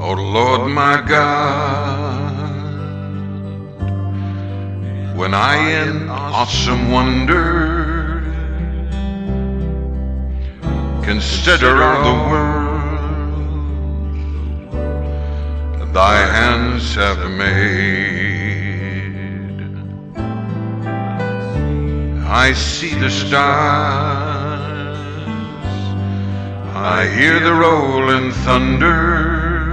Oh Lord my God, when I in awesome wonder consider all the world thy hands have made, I see the stars, I hear the rolling thunder,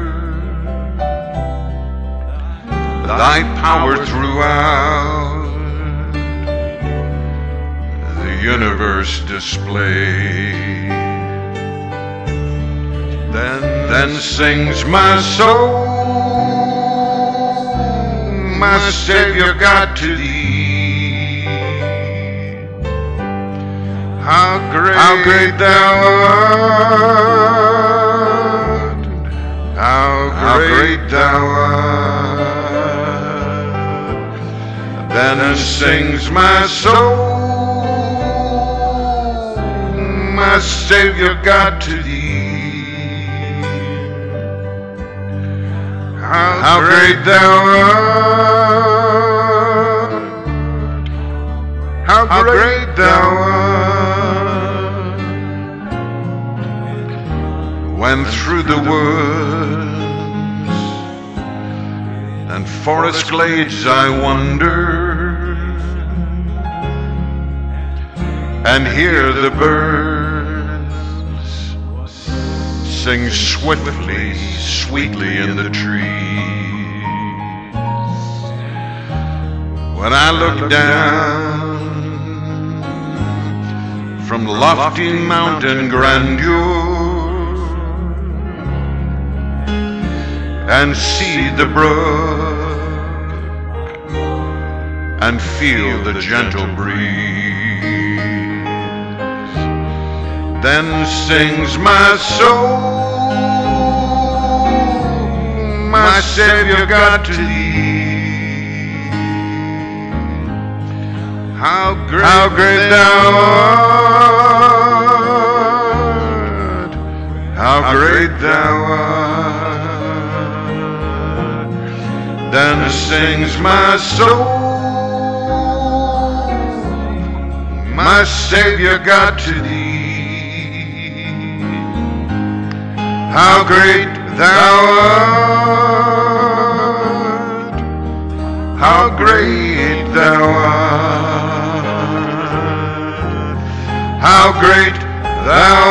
thy power throughout the universe displayed. Then sings my soul, my Savior God, to thee. How great thou art, how great thou art. Then sings my soul, my Savior God, to thee. How great thou art, how great thou art. When through the woods and forest glades I wander and hear the birds sing swiftly, sweetly in the trees, when I look down from lofty mountain grandeur and see the brook and feel the gentle breeze, then sings my soul, my Savior God, to thee. How great thou art, how great thou art. Then sings my soul, my Savior God, to thee. How great thou art, how great thou art, how great thou